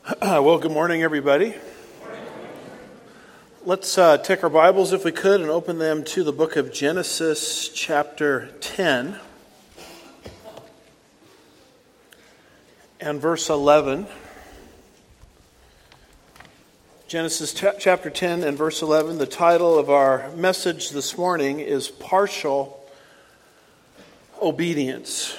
Well, good morning, everybody. Let's take our Bibles, if we could, and open them to the book of Genesis, chapter 10, and verse 11. Genesis chapter 10 and verse 11. The title of our message this morning is Partial Obedience.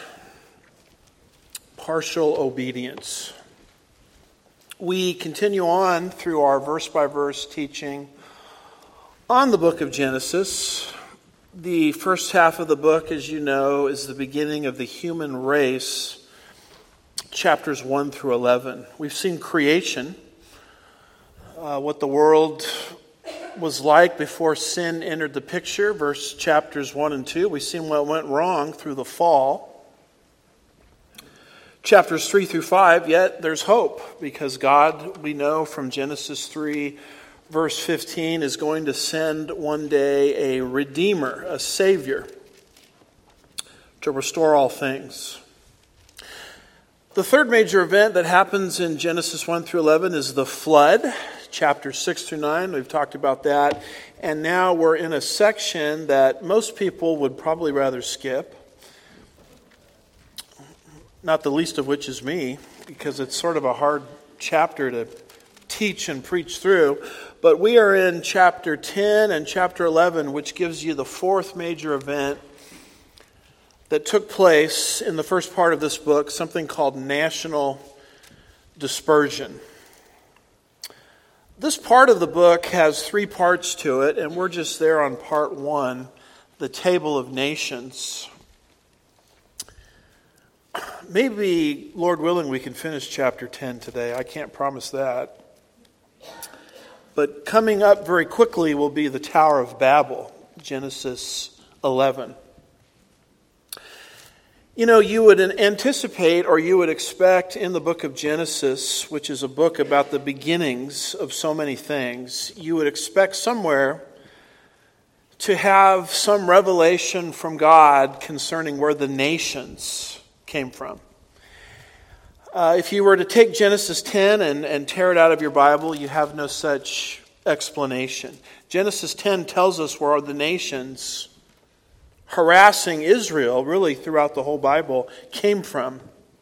Partial obedience. We continue on through our verse-by-verse teaching on the book of Genesis. The first half of the book, as you know, is the beginning of the human race, chapters 1 through 11. We've seen creation, what the world was like before sin entered the picture, chapters 1 and 2. We've seen what went wrong through the fall. Chapters 3 through 5, yet there's hope, because God, we know from Genesis 3, verse 15, is going to send one day a Redeemer, a Savior, to restore all things. The third major event that happens in Genesis 1 through 11 is the flood, chapters 6 through 9. We've talked about that. And now we're in a section that most people would probably rather skip. Not the least of which is me, because it's sort of a hard chapter to teach and preach through. But we are in chapter 10 and chapter 11, which gives you the fourth major event that took place in the first part of this book, something called national dispersion. This part of the book has three parts to it, and we're just there on part one, the Table of Nations. Maybe, Lord willing, we can finish chapter 10 today. I can't promise that. But coming up very quickly will be the Tower of Babel, Genesis 11. You know, you would anticipate or you would expect in the book of Genesis, which is a book about the beginnings of so many things, you would expect somewhere to have some revelation from God concerning where the nations came from. If you were to take Genesis 10 and tear it out of your Bible, you have no such explanation. Genesis 10 tells us where the nations harassing Israel, really throughout the whole Bible, came from.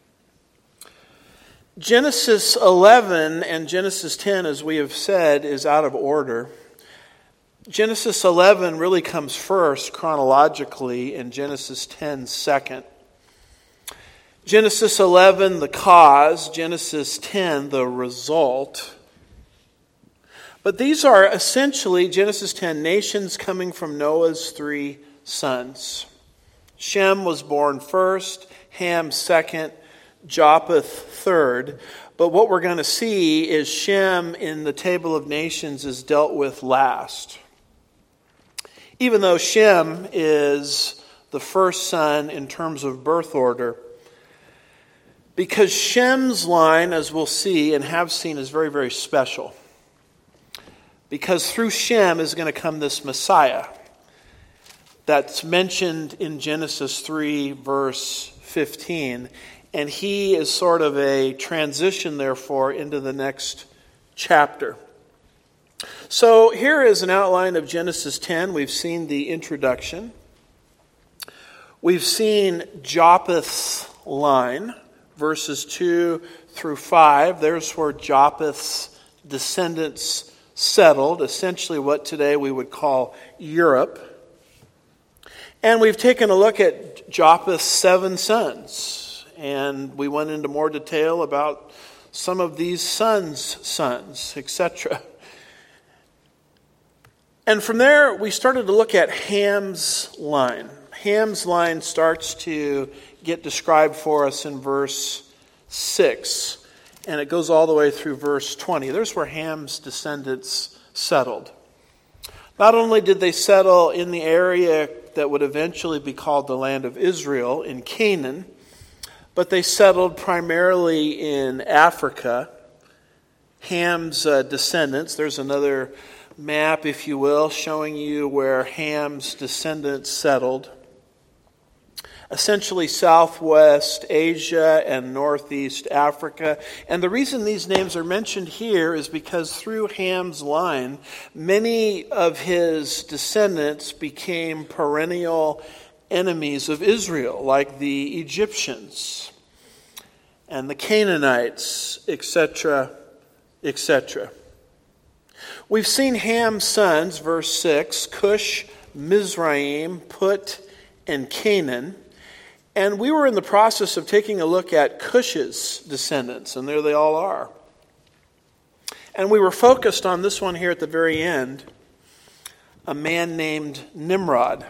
Genesis 11 and Genesis 10, as we have said, is out of order. Genesis 11 really comes first chronologically, and Genesis 10 second. Genesis 11, the cause. Genesis 10, the result. But these are essentially, Genesis 10, nations coming from Noah's three sons. Shem was born first, Ham second, Japheth third. But what we're going to see is Shem in the Table of Nations is dealt with last. Even though Shem is the first son in terms of birth order, because Shem's line, as we'll see and have seen, is very, very special. Because through Shem is going to come this Messiah that's mentioned in Genesis 3, verse 15. And he is sort of a transition, therefore, into the next chapter. So here is an outline of Genesis 10. We've seen the introduction. We've seen Japheth's line. Verses 2 through 5, there's where Japheth's descendants settled, essentially what today we would call Europe. And we've taken a look at Japheth's 7 sons, and we went into more detail about some of these sons, etc. And from there, we started to look at Ham's line. Ham's line starts to get described for us in verse 6, and it goes all the way through verse 20. There's where Ham's descendants settled. Not only did they settle in the area that would eventually be called the land of Israel in Canaan, but they settled primarily in Africa. Ham's descendants, there's another map, if you will, showing you where Ham's descendants settled. essentially Southwest Asia and Northeast Africa. And the reason these names are mentioned here is because through Ham's line, many of his descendants became perennial enemies of Israel, like the Egyptians and the Canaanites, etc., etc. We've seen Ham's sons, verse 6, Cush, Mizraim, Put, and Canaan. And we were in the process of taking a look at Cush's descendants, and there they all are. And we were focused on this one here at the very end, a man named Nimrod.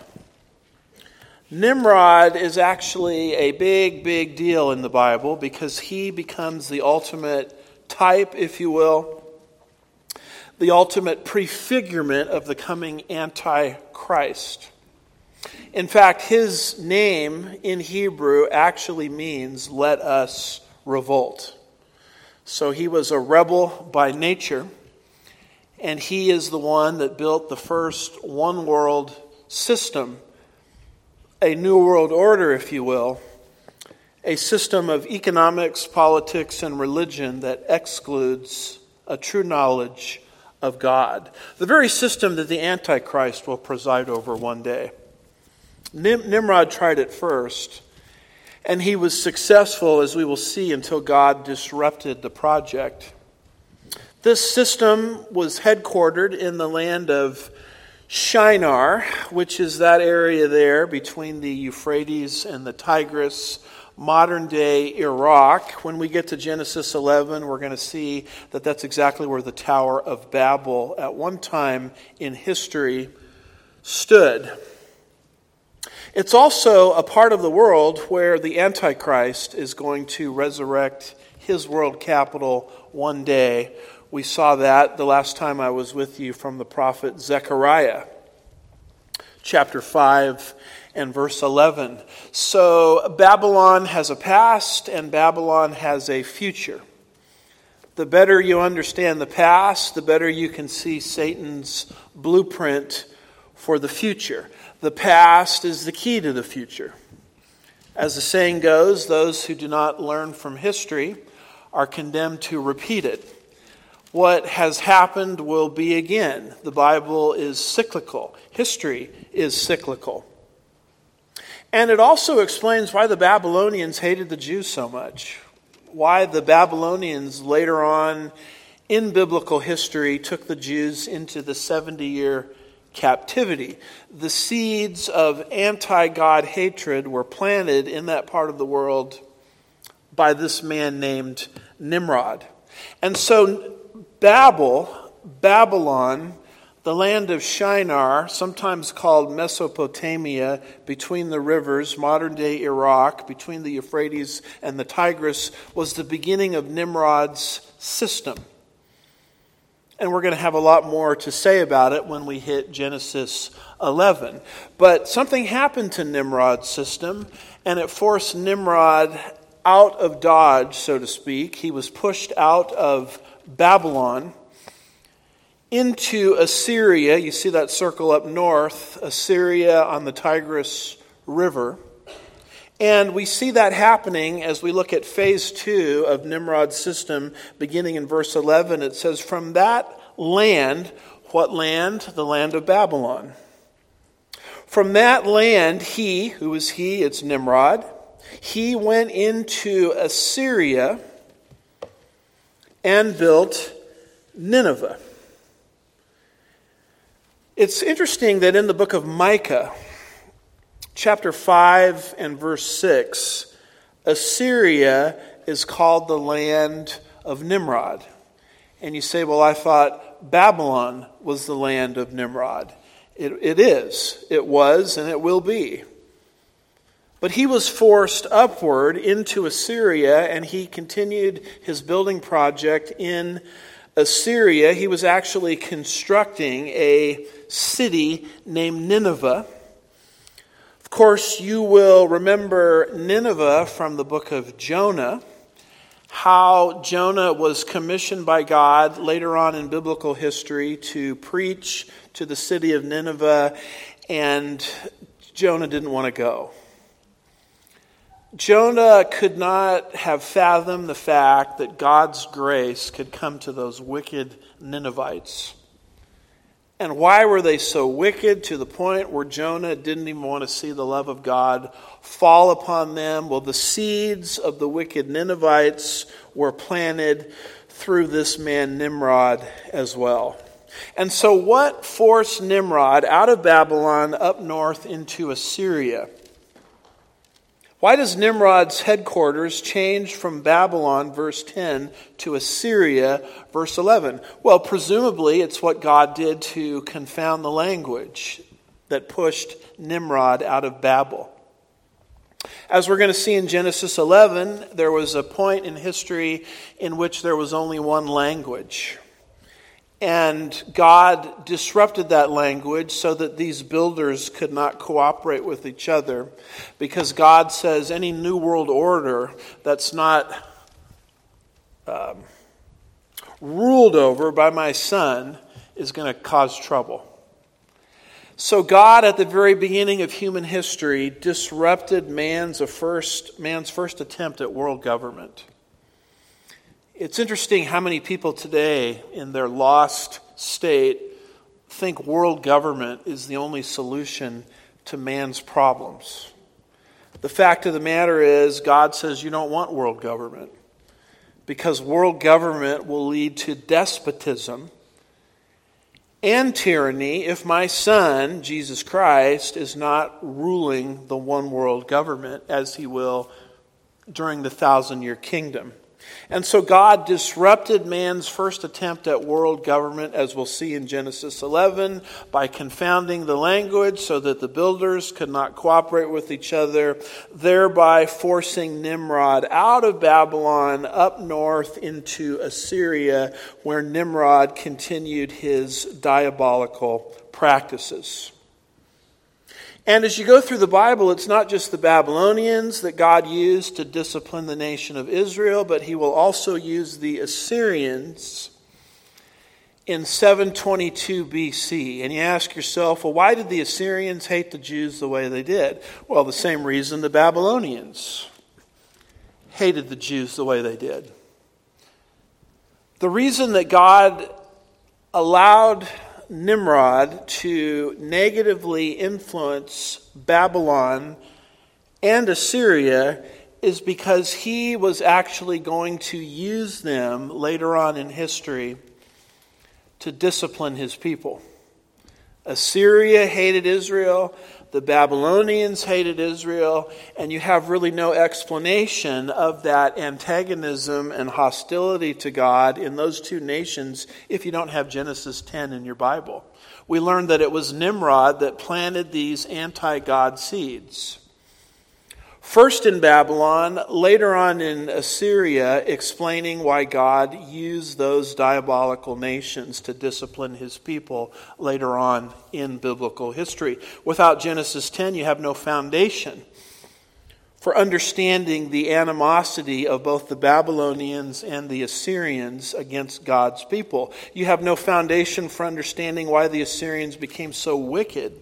Nimrod is actually a big, big deal in the Bible because he becomes the ultimate type, if you will, the ultimate prefigurement of the coming Antichrist. In fact, his name in Hebrew actually means "let us revolt." So he was a rebel by nature, and he is the one that built the first one world system, a new world order, if you will, a system of economics, politics, and religion that excludes a true knowledge of God. The very system that the Antichrist will preside over one day. Nimrod tried it first, and he was successful, as we will see, until God disrupted the project. This system was headquartered in the land of Shinar, which is that area there between the Euphrates and the Tigris, modern-day Iraq. When we get to Genesis 11, we're going to see that that's exactly where the Tower of Babel at one time in history stood. It's also a part of the world where the Antichrist is going to resurrect his world capital one day. We saw that the last time I was with you from the prophet Zechariah, chapter 5 and verse 11. So Babylon has a past and Babylon has a future. The better you understand the past, the better you can see Satan's blueprint for the future. The past is the key to the future. As the saying goes, those who do not learn from history are condemned to repeat it. What has happened will be again. The Bible is cyclical. History is cyclical. And it also explains why the Babylonians hated the Jews so much. Why the Babylonians later on in biblical history took the Jews into the 70-year captivity. The seeds of anti-God hatred were planted in that part of the world by this man named Nimrod. And so Babylon, the land of Shinar, sometimes called Mesopotamia, between the rivers, modern-day Iraq, between the Euphrates and the Tigris, was the beginning of Nimrod's system. And we're going to have a lot more to say about it when we hit Genesis 11. But something happened to Nimrod's system, and it forced Nimrod out of Dodge, so to speak. He was pushed out of Babylon into Assyria. You see that circle up north, Assyria on the Tigris River. And we see that happening as we look at phase 2 of Nimrod's system, beginning in verse 11. It says, from that land, what land? The land of Babylon. From that land, he, who is he? It's Nimrod. He went into Assyria and built Nineveh. It's interesting that in the book of Micah, chapter 5 and verse 6, Assyria is called the land of Nimrod. And you say, well, I thought Babylon was the land of Nimrod. It is. It was, and it will be. But he was forced upward into Assyria, and he continued his building project in Assyria. He was actually constructing a city named Nineveh. Of course, you will remember Nineveh from the book of Jonah, how Jonah was commissioned by God later on in biblical history to preach to the city of Nineveh, and Jonah didn't want to go. Jonah could not have fathomed the fact that God's grace could come to those wicked Ninevites. And why were they so wicked to the point where Jonah didn't even want to see the love of God fall upon them? Well, the seeds of the wicked Ninevites were planted through this man Nimrod as well. And so what forced Nimrod out of Babylon up north into Assyria? Why does Nimrod's headquarters change from Babylon, verse 10, to Assyria, verse 11? Well, presumably it's what God did to confound the language that pushed Nimrod out of Babel. As we're going to see in Genesis 11, there was a point in history in which there was only one language. And God disrupted that language so that these builders could not cooperate with each other. Because God says any new world order that's not ruled over by my son is going to cause trouble. So God, at the very beginning of human history, disrupted man's first attempt at world government. It's interesting how many people today, in their lost state, think world government is the only solution to man's problems. The fact of the matter is, God says you don't want world government, because world government will lead to despotism and tyranny if my son, Jesus Christ, is not ruling the one world government as he will during the 1,000-year kingdom. And so God disrupted man's first attempt at world government, as we'll see in Genesis 11, by confounding the language so that the builders could not cooperate with each other, thereby forcing Nimrod out of Babylon up north into Assyria, where Nimrod continued his diabolical practices. And as you go through the Bible, it's not just the Babylonians that God used to discipline the nation of Israel, but he will also use the Assyrians in 722 BC. And you ask yourself, well, why did the Assyrians hate the Jews the way they did? Well, the same reason the Babylonians hated the Jews the way they did. The reason that God allowed Nimrod to negatively influence Babylon and Assyria is because he was actually going to use them later on in history to discipline his people. Assyria hated Israel, the Babylonians hated Israel, and you have really no explanation of that antagonism and hostility to God in those two nations if you don't have Genesis 10 in your Bible. We learned that it was Nimrod that planted these anti-God seeds. First in Babylon, later on in Assyria, explaining why God used those diabolical nations to discipline his people later on in biblical history. Without Genesis 10, you have no foundation for understanding the animosity of both the Babylonians and the Assyrians against God's people. You have no foundation for understanding why the Assyrians became so wicked,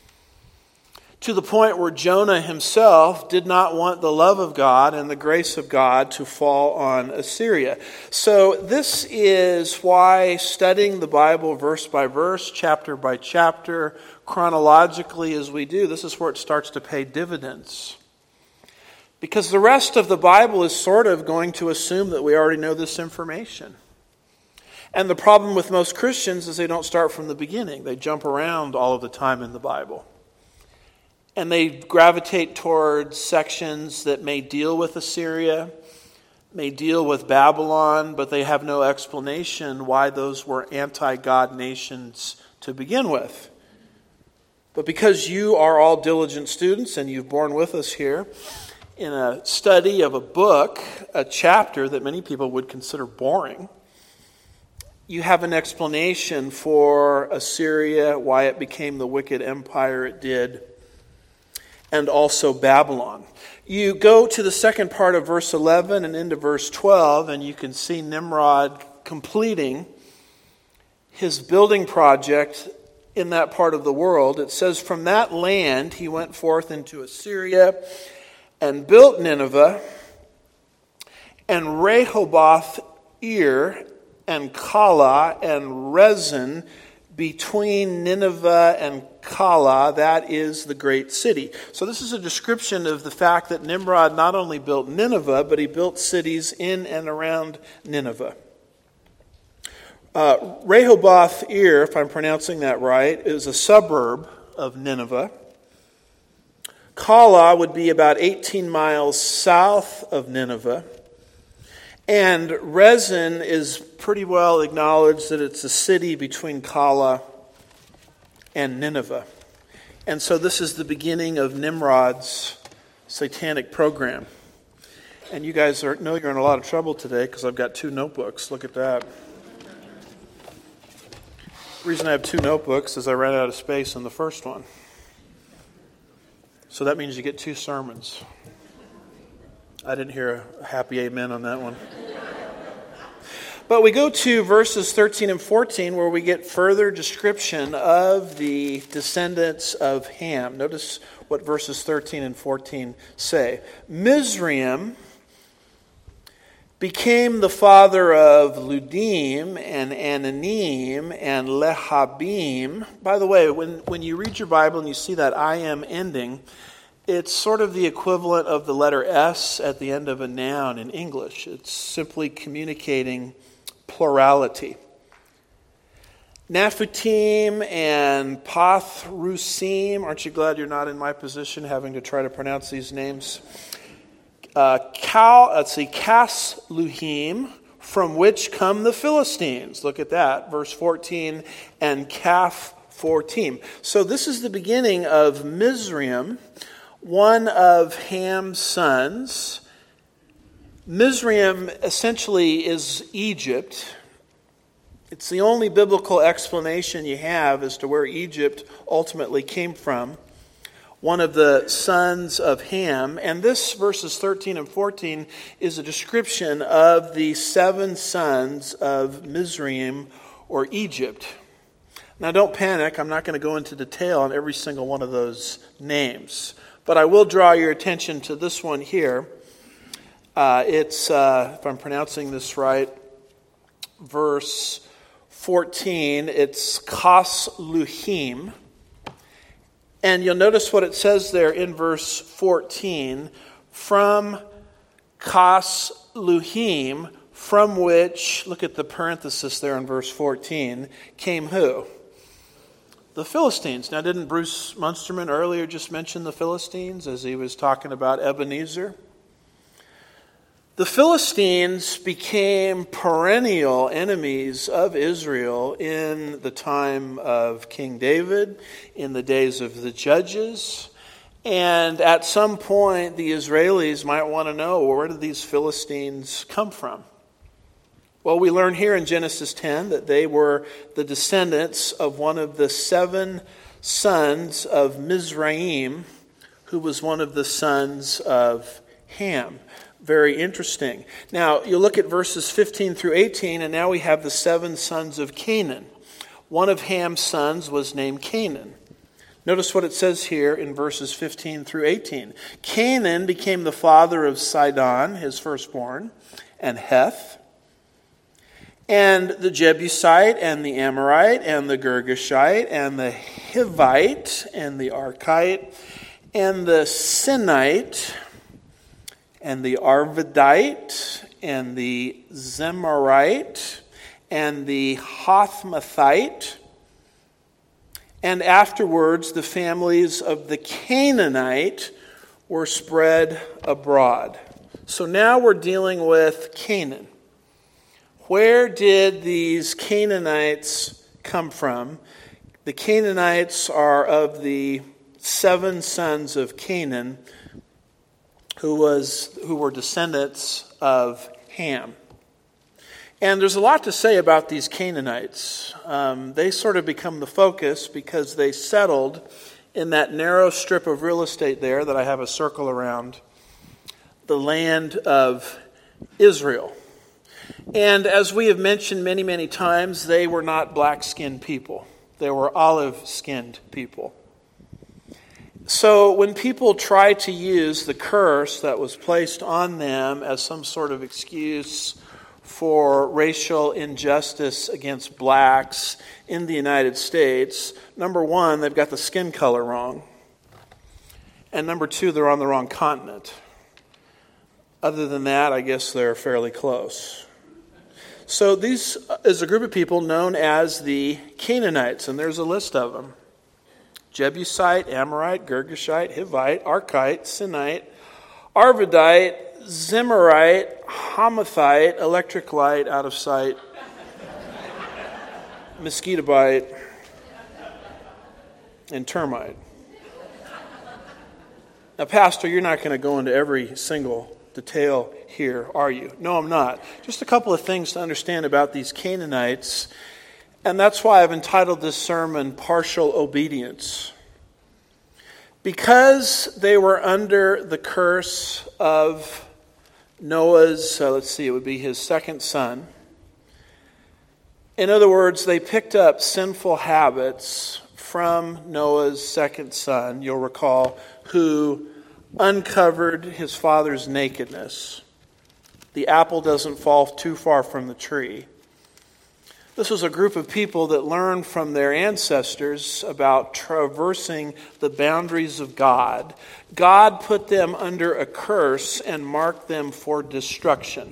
to the point where Jonah himself did not want the love of God and the grace of God to fall on Assyria. So this is why studying the Bible verse by verse, chapter by chapter, chronologically as we do, this is where it starts to pay dividends. Because the rest of the Bible is sort of going to assume that we already know this information. And the problem with most Christians is they don't start from the beginning. They jump around all of the time in the Bible. And they gravitate towards sections that may deal with Assyria, may deal with Babylon, but they have no explanation why those were anti-God nations to begin with. But because you are all diligent students and you've borne with us here in a study of a book, a chapter that many people would consider boring, you have an explanation for Assyria, why it became the wicked empire it did, and also Babylon. You go to the second part of verse 11 and into verse 12, and you can see Nimrod completing his building project in that part of the world. It says, from that land he went forth into Assyria, and built Nineveh, and Rehoboth-ir, and Calah, and Rezin, between Nineveh and Calah, that is the great city. So this is a description of the fact that Nimrod not only built Nineveh, but he built cities in and around Nineveh. Rehoboth-ir, if I'm pronouncing that right, is a suburb of Nineveh. Calah would be about 18 miles south of Nineveh. And Rezin is pretty well acknowledged that it's a city between Calah and Nineveh. And so this is the beginning of Nimrod's satanic program. And you guys know you're in a lot of trouble today because I've got 2 notebooks. Look at that. The reason I have 2 notebooks is I ran out of space in the first one. So that means you get 2 sermons. I didn't hear a happy amen on that one. But we go to verses 13 and 14 where we get further description of the descendants of Ham. Notice what verses 13 and 14 say. Mizraim became the father of Ludim and Ananim and Lehabim. By the way, when you read your Bible and you see that I am ending, it's sort of the equivalent of the letter S at the end of a noun in English. It's simply communicating plurality. Naphtali and Pathrusim. Aren't you glad you're not in my position having to try to pronounce these names? Casluhim, from which come the Philistines. Look at that, verse 14, and Caph-14. So this is the beginning of Mizraim, one of Ham's sons. Mizraim essentially is Egypt. It's the only biblical explanation you have as to where Egypt ultimately came from. One of the sons of Ham. And this, verses 13 and 14, is a description of the 7 sons of Mizraim or Egypt. Now don't panic, I'm not going to go into detail on every single one of those names. But I will draw your attention to this one here. It's, if I'm pronouncing this right, verse 14, it's Casluhim. And you'll notice what it says there in verse 14. From Casluhim, from which, look at the parenthesis there in verse 14, came who? The Philistines. Now, didn't Bruce Munsterman earlier just mention the Philistines as he was talking about Ebenezer? The Philistines became perennial enemies of Israel in the time of King David, in the days of the judges. And at some point, the Israelis might want to know, where did these Philistines come from? Well, we learn here in Genesis 10 that they were the descendants of one of the 7 sons of Mizraim, who was one of the sons of Ham. Very interesting. Now, you look at verses 15 through 18, and now we have the 7 sons of Canaan. One of Ham's sons was named Canaan. Notice what it says here in verses 15 through 18. Canaan became the father of Sidon, his firstborn, and Heth, and the Jebusite, and the Amorite, and the Girgashite, and the Hivite, and the Archite, and the Sinite, and the Arvadite, and the Zemarite, and the Hothmathite, and afterwards the families of the Canaanite were spread abroad. So now we're dealing with Canaan. Where did these Canaanites come from? The Canaanites are of the 7 sons of Canaan, who were descendants of Ham. And there's a lot to say about these Canaanites. They sort of become the focus because they settled in that narrow strip of real estate there that I have a circle around, the land of Israel. And as we have mentioned many, many times, they were not black-skinned people. They were olive-skinned people. So when people try to use the curse that was placed on them as some sort of excuse for racial injustice against blacks in the United States, number one, they've got the skin color wrong. And number two, they're on the wrong continent. Other than that, I guess they're fairly close. So these is a group of people known as the Canaanites, and there's a list of them. Jebusite, Amorite, Girgashite, Hivite, Arkite, Sinite, Arvadite, Zemarite, Hamathite, electric light, out of sight, mosquito bite, and termite. Now, Pastor, you're not going to go into every single detail here, are you? No, I'm not. Just a couple of things to understand about these Canaanites. And that's why I've entitled this sermon, Partial Obedience. Because they were under the curse of Noah's, it would be his second son. In other words, they picked up sinful habits from Noah's second son, you'll recall, who uncovered his father's nakedness. The apple doesn't fall too far from the tree. This was a group of people that learned from their ancestors about traversing the boundaries of God. God put them under a curse and marked them for destruction.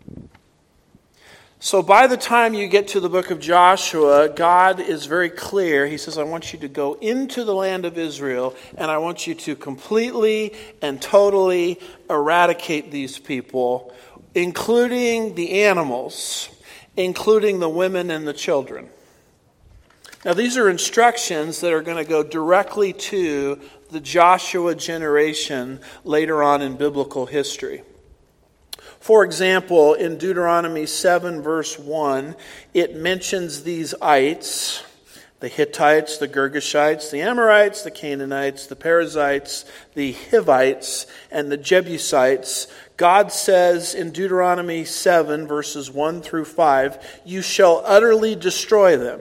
So by the time you get to the book of Joshua, God is very clear. He says, I want you to go into the land of Israel, and I want you to completely and totally eradicate these people, including the animals, including the women and the children. Now, these are instructions that are going to go directly to the Joshua generation later on in biblical history. For example, in Deuteronomy 7, verse 1, it mentions these ites, the Hittites, the Girgashites, the Amorites, the Canaanites, the Perizzites, the Hivites, and the Jebusites. God says in Deuteronomy 7, verses 1 through 5, you shall utterly destroy them.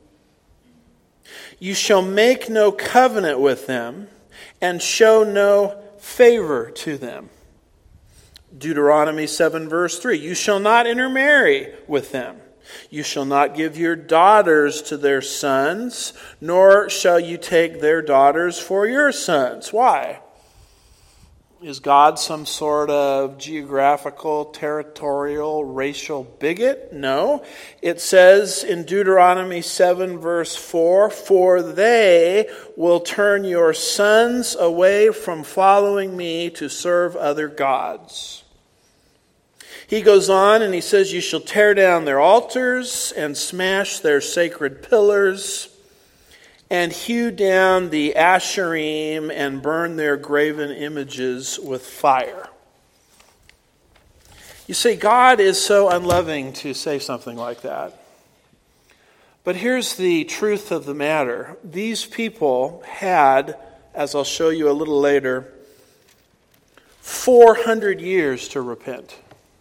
You shall make no covenant with them and show no favor to them. Deuteronomy 7, verse 3, you shall not intermarry with them. You shall not give your daughters to their sons, nor shall you take their daughters for your sons. Why? Is God some sort of geographical, territorial, racial bigot? No. It says in Deuteronomy 7, verse 4, for they will turn your sons away from following me to serve other gods. He goes on and he says, you shall tear down their altars and smash their sacred pillars and hew down the Asherim and burn their graven images with fire. You say, God is so unloving to say something like that. But here's the truth of the matter. These people had, as I'll show you a little later, 400 years to repent.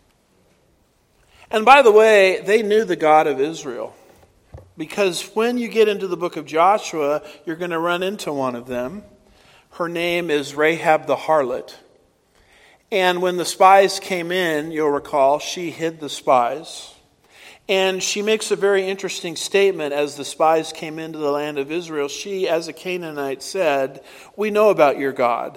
And by the way, they knew the God of Israel. Because when you get into the book of Joshua, you're going to run into one of them. Her name is Rahab the harlot. And when the spies came in, you'll recall, she hid the spies. And she makes a very interesting statement as the spies came into the land of Israel. She, as a Canaanite, said, we know about your God.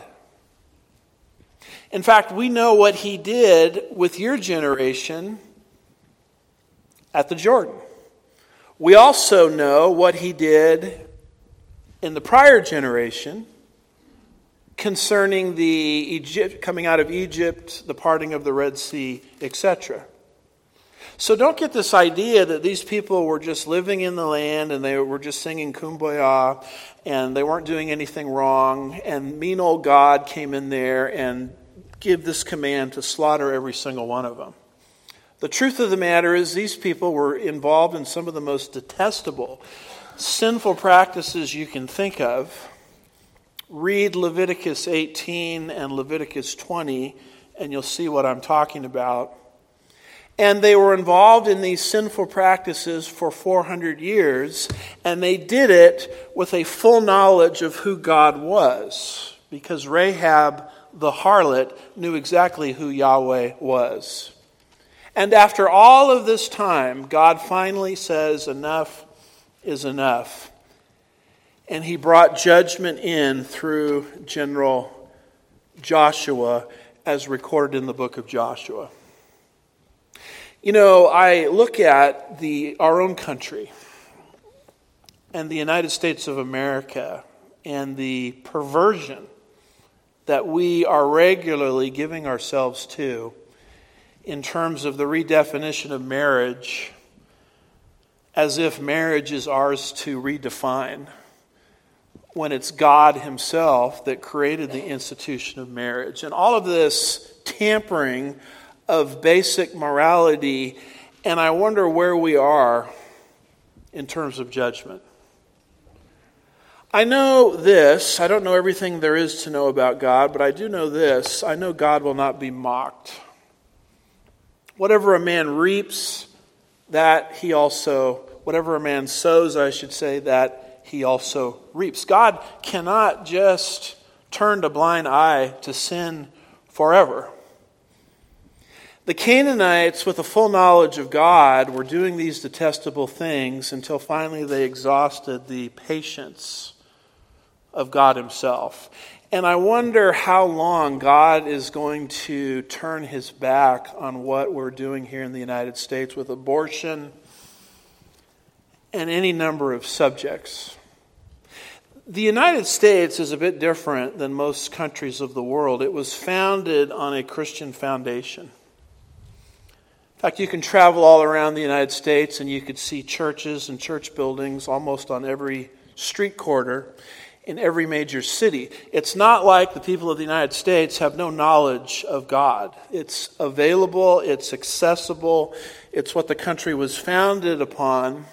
In fact, we know what he did with your generation at the Jordan. We also know what he did in the prior generation concerning the coming out of Egypt, the parting of the Red Sea, etc. So don't get this idea that these people were just living in the land and they were just singing Kumbaya and they weren't doing anything wrong, and mean old God came in there and gave this command to slaughter every single one of them. The truth of the matter is these people were involved in some of the most detestable, sinful practices you can think of. Read Leviticus 18 and Leviticus 20, and you'll see what I'm talking about. And they were involved in these sinful practices for 400 years, and they did it with a full knowledge of who God was, because Rahab the harlot knew exactly who Yahweh was. And after all of this time, God finally says, enough is enough. And he brought judgment in through General Joshua, as recorded in the book of Joshua. You know, I look at our own country and the United States of America and the perversion that we are regularly giving ourselves to in terms of the redefinition of marriage, as if marriage is ours to redefine, when it's God himself that created the institution of marriage. And all of this tampering of basic morality, and I wonder where we are in terms of judgment. I know this. I don't know everything there is to know about God, but I do know this. I know God will not be mocked. Whatever a man reaps, whatever a man sows, I should say, that he also reaps. God cannot just turn a blind eye to sin forever. The Canaanites, with a full knowledge of God, were doing these detestable things until finally they exhausted the patience of God himself. And I wonder how long God is going to turn his back on what we're doing here in the United States with abortion and any number of subjects. The United States is a bit different than most countries of the world. It was founded on a Christian foundation. In fact, you can travel all around the United States and you could see churches and church buildings almost on every street corner in every major city. It's not like the people of the United States have no knowledge of God. It's available, it's accessible, it's what the country was founded upon.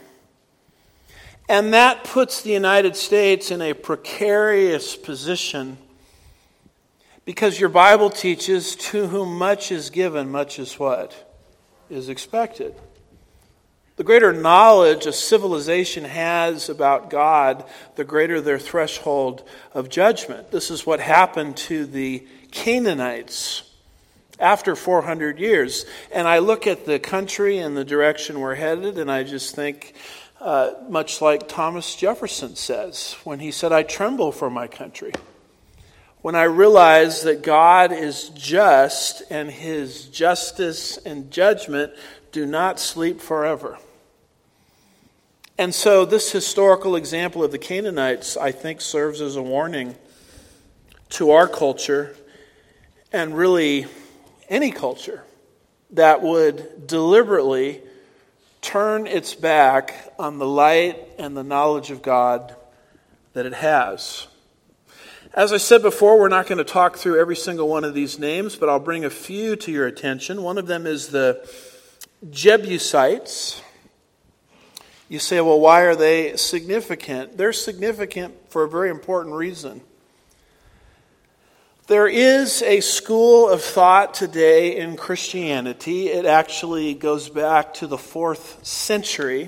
And that puts the United States in a precarious position, because your Bible teaches, to whom much is given, much is what? Is expected. The greater knowledge a civilization has about God, the greater their threshold of judgment. This is what happened to the Canaanites after 400 years. And I look at the country and the direction we're headed, and I just think, much like Thomas Jefferson says, when he said, I tremble for my country. When I realize that God is just and his justice and judgment do not sleep forever. And so this historical example of the Canaanites, I think, serves as a warning to our culture, and really any culture that would deliberately turn its back on the light and the knowledge of God that it has. As I said before, we're not going to talk through every single one of these names, but I'll bring a few to your attention. One of them is the Jebusites. You say, well, why are they significant? They're significant for a very important reason. There is a school of thought today in Christianity. It actually goes back to the 4th century,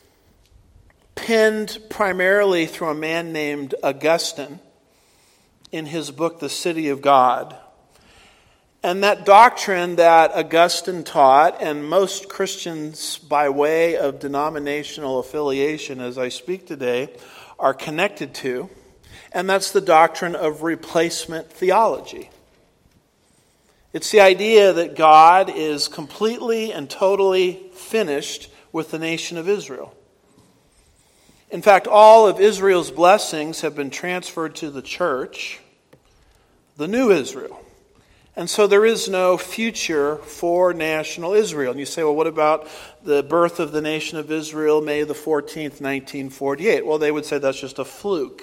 penned primarily through a man named Augustine in his book, The City of God. And that doctrine that Augustine taught, and most Christians by way of denominational affiliation, as I speak today, are connected to, and that's the doctrine of replacement theology. It's the idea that God is completely and totally finished with the nation of Israel. In fact, all of Israel's blessings have been transferred to the church, the new Israel. And so there is no future for national Israel. And you say, well, what about the birth of the nation of Israel, May the 14th, 1948? Well, they would say that's just a fluke.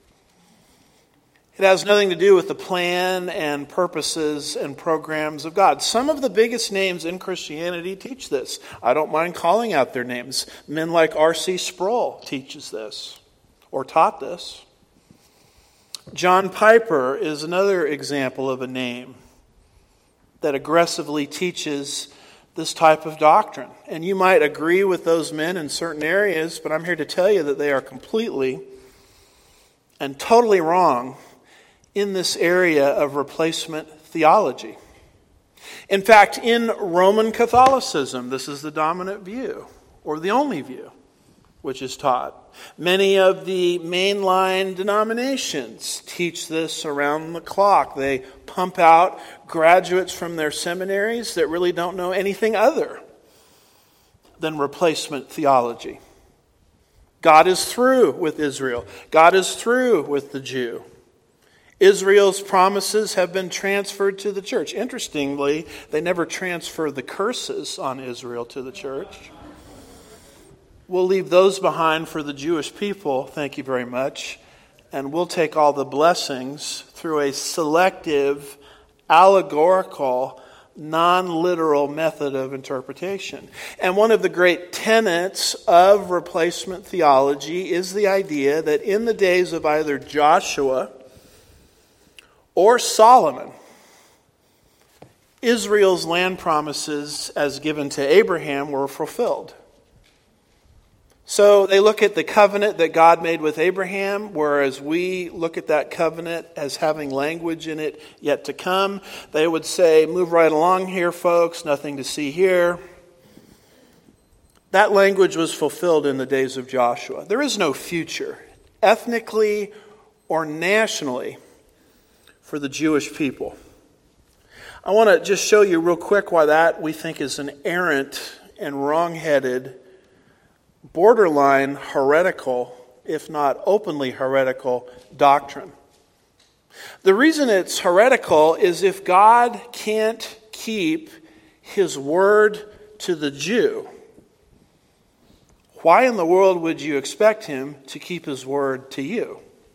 It has nothing to do with the plan and purposes and programs of God. Some of the biggest names in Christianity teach this. I don't mind calling out their names. Men like R.C. Sproul teaches this, or taught this. John Piper is another example of a name that aggressively teaches this type of doctrine. And you might agree with those men in certain areas, but I'm here to tell you that they are completely and totally wrong in this area of replacement theology. In fact, in Roman Catholicism, this is the dominant view, or the only view, which is taught. Many of the mainline denominations teach this around the clock. They pump out graduates from their seminaries that really don't know anything other than replacement theology. God is through with Israel. God is through with the Jew. Israel's promises have been transferred to the church. Interestingly, they never transfer the curses on Israel to the church. We'll leave those behind for the Jewish people, thank you very much, and we'll take all the blessings through a selective, allegorical, non-literal method of interpretation. And one of the great tenets of replacement theology is the idea that in the days of either Joshua or Solomon, Israel's land promises as given to Abraham were fulfilled. So they look at the covenant that God made with Abraham, whereas we look at that covenant as having language in it yet to come. They would say, move right along here, folks, nothing to see here. That language was fulfilled in the days of Joshua. There is no future, ethnically or nationally, for the Jewish people. I want to just show you real quick why that we think is an errant and wrong-headed, borderline heretical, if not openly heretical, doctrine. The reason it's heretical is if God can't keep his word to the Jew, why in the world would you expect him to keep his word to you?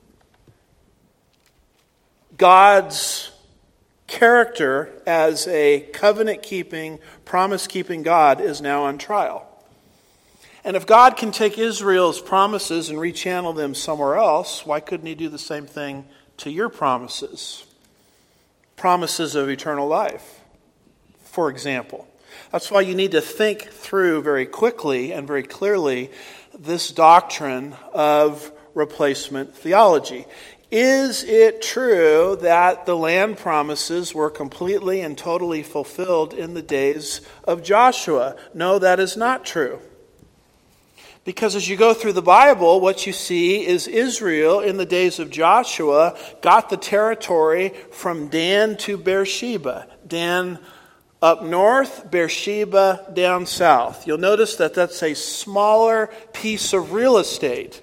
God's character as a covenant-keeping, promise-keeping God is now on trial. And if God can take Israel's promises and rechannel them somewhere else, why couldn't he do the same thing to your promises? Promises of eternal life, for example. That's why you need to think through very quickly and very clearly this doctrine of replacement theology. Is it true that the land promises were completely and totally fulfilled in the days of Joshua? No, that is not true. Because as you go through the Bible, what you see is Israel in the days of Joshua got the territory from Dan to Beersheba. Dan up north, Beersheba down south. You'll notice that that's a smaller piece of real estate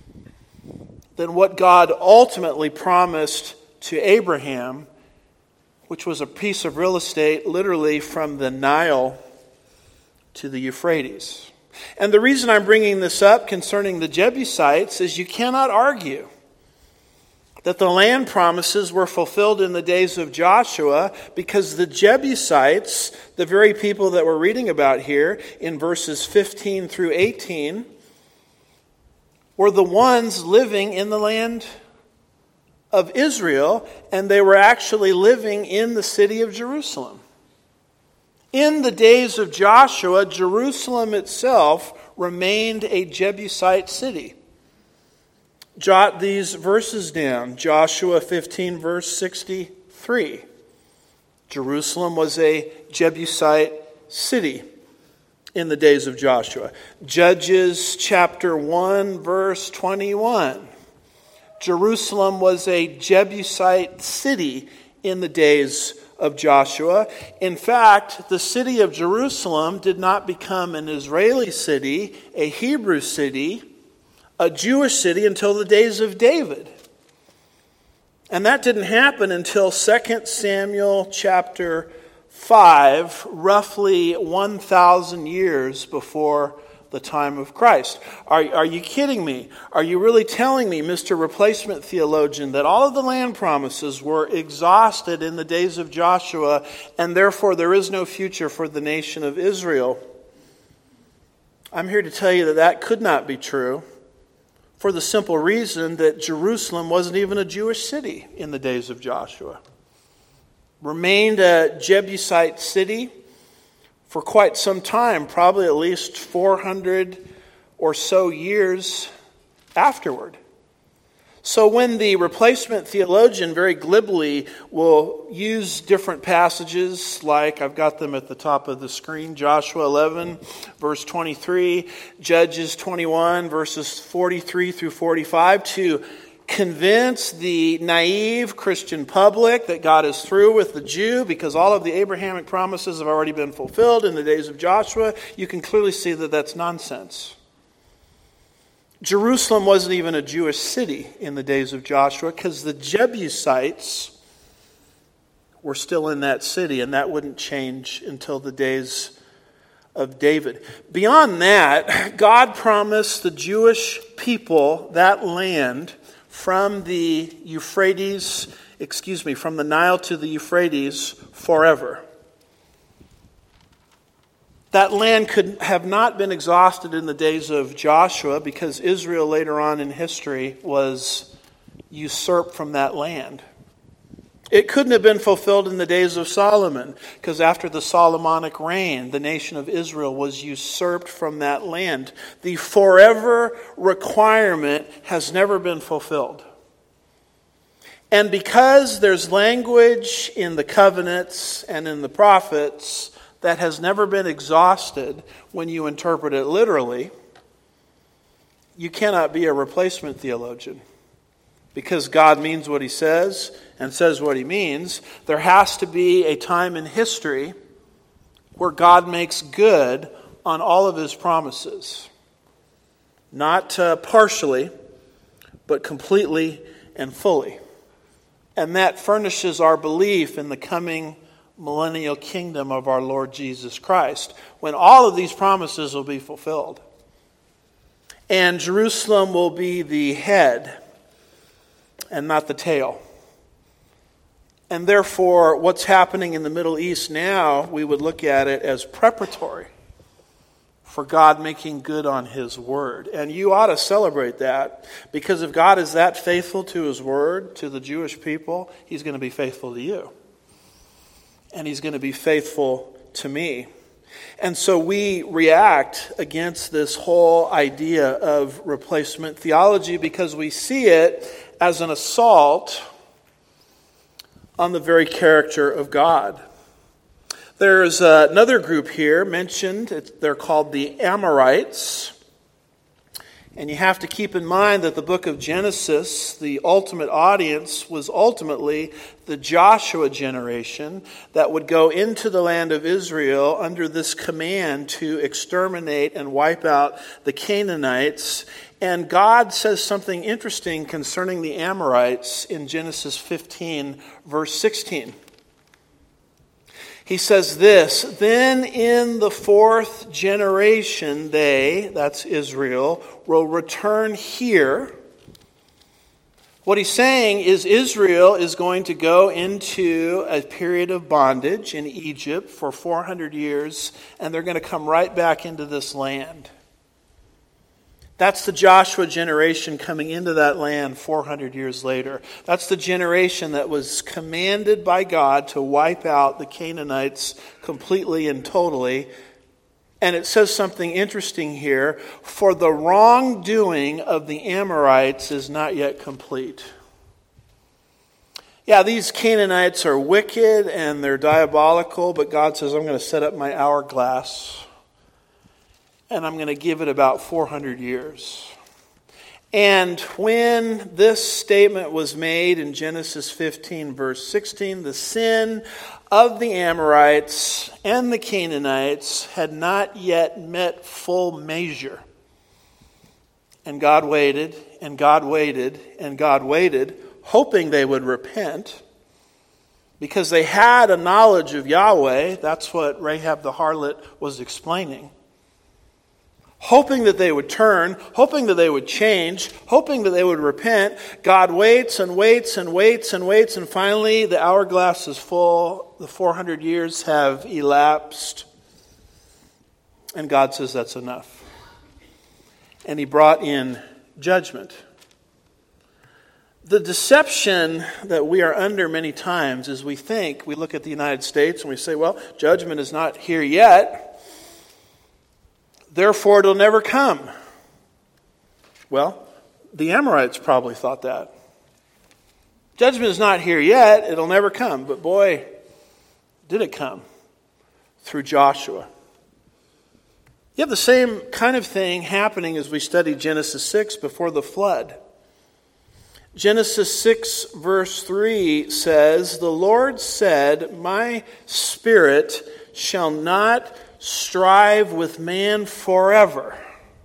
than what God ultimately promised to Abraham, which was a piece of real estate literally from the Nile to the Euphrates. And the reason I'm bringing this up concerning the Jebusites is you cannot argue that the land promises were fulfilled in the days of Joshua, because the Jebusites, the very people that we're reading about here in verses 15 through 18, were the ones living in the land of Israel, and they were actually living in the city of Jerusalem. In the days of Joshua, Jerusalem itself remained a Jebusite city. Jot these verses down. Joshua 15, verse 63. Jerusalem was a Jebusite city in the days of Joshua. Judges chapter 1, verse 21. Jerusalem was a Jebusite city in the days of Joshua. In fact, the city of Jerusalem did not become an Israeli city, a Hebrew city, a Jewish city until the days of David. And that didn't happen until 2 Samuel chapter 5, roughly 1,000 years before the time of Christ. Are you kidding me? Are you really telling me, Mr. Replacement Theologian, that all of the land promises were exhausted in the days of Joshua, and therefore there is no future for the nation of Israel? I'm here to tell you that that could not be true, for the simple reason that Jerusalem wasn't even a Jewish city in the days of Joshua. Remained a Jebusite city for quite some time, probably at least 400 or so years afterward. So when the replacement theologian very glibly will use different passages, like I've got them at the top of the screen, Joshua 11, verse 23, Judges 21, verses 43 through 45, to convince the naive Christian public that God is through with the Jew because all of the Abrahamic promises have already been fulfilled in the days of Joshua, you can clearly see that that's nonsense. Jerusalem wasn't even a Jewish city in the days of Joshua because the Jebusites were still in that city, and that wouldn't change until the days of David. Beyond that, God promised the Jewish people that land from the Nile to the Euphrates forever. That land could have not been exhausted in the days of Joshua because Israel later on in history was usurped from that land. It couldn't have been fulfilled in the days of Solomon because after the Solomonic reign, the nation of Israel was usurped from that land. The forever requirement has never been fulfilled. And because there's language in the covenants and in the prophets that has never been exhausted when you interpret it literally, you cannot be a replacement theologian. Because God means what he says and says what he means, there has to be a time in history where God makes good on all of his promises. Not partially, but completely and fully. And that furnishes our belief in the coming millennial kingdom of our Lord Jesus Christ, when all of these promises will be fulfilled. And Jerusalem will be the head and not the tail. And therefore, what's happening in the Middle East now, we would look at it as preparatory for God making good on his word. And you ought to celebrate that, because if God is that faithful to his word, to the Jewish people, he's going to be faithful to you. And he's going to be faithful to me. And so we react against this whole idea of replacement theology because we see it as an assault on the very character of God. There's another group here mentioned. They're called the Amorites. And you have to keep in mind that the book of Genesis, the ultimate audience, was ultimately the Joshua generation that would go into the land of Israel under this command to exterminate and wipe out the Canaanites. And God says something interesting concerning the Amorites in Genesis 15, verse 16. He says this, "Then in the fourth generation they," that's Israel, "will return here." What he's saying is Israel is going to go into a period of bondage in Egypt for 400 years, and they're going to come right back into this land. That's the Joshua generation coming into that land 400 years later. That's the generation that was commanded by God to wipe out the Canaanites completely and totally. And it says something interesting here. For the wrongdoing of the Amorites is not yet complete. Yeah, these Canaanites are wicked and they're diabolical, but God says, I'm going to set up my hourglass. And I'm going to give it about 400 years. And when this statement was made in Genesis 15, verse 16, the sin of the Amorites and the Canaanites had not yet met full measure. And God waited, and God waited, and God waited, hoping they would repent, because they had a knowledge of Yahweh. That's what Rahab the harlot was explaining. Hoping that they would turn, hoping that they would change, hoping that they would repent. God waits and waits and waits and waits, and finally the hourglass is full. The 400 years have elapsed. And God says that's enough. And he brought in judgment. The deception that we are under many times is we look at the United States and we say, well, judgment is not here yet, therefore it'll never come. Well, the Amorites probably thought that. Judgment is not here yet, it'll never come. But boy, did it come through Joshua. You have the same kind of thing happening as we study Genesis 6 before the flood. Genesis 6 verse 3 says, "The Lord said, my spirit shall not strive with man forever,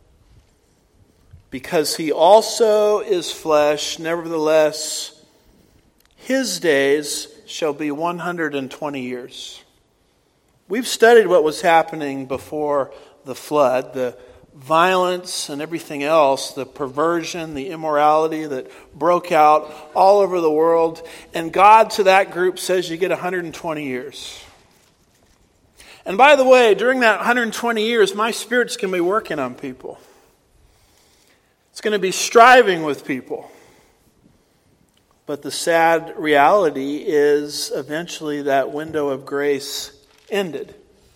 because he also is flesh, nevertheless his days shall be 120 years." We've studied what was happening before the flood, the violence and everything else, the perversion, the immorality that broke out all over the world. And God to that group says you get 120 years. And by the way, during that 120 years, my spirit's going to be working on people. It's going to be striving with people. But the sad reality is eventually that window of grace ended.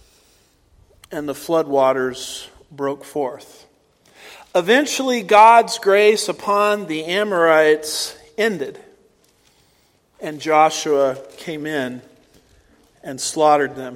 And the floodwaters broke forth. Eventually, God's grace upon the Amorites ended. And Joshua came in and slaughtered them.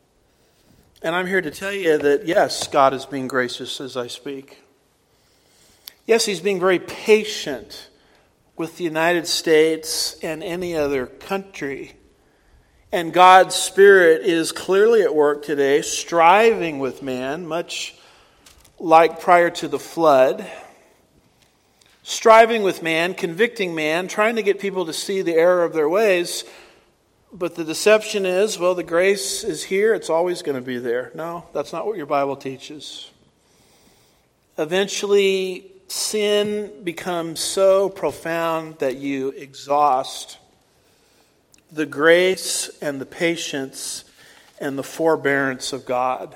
And I'm here to tell you that, yes, God is being gracious as I speak. Yes, He's being very patient with the United States and any other country. And God's Spirit is clearly at work today, striving with man, much like prior to the flood. Striving with man, convicting man, trying to get people to see the error of their ways. But the deception is, well, the grace is here, it's always going to be there. No, that's not what your Bible teaches. Eventually, sin becomes so profound that you exhaust the grace and the patience and the forbearance of God.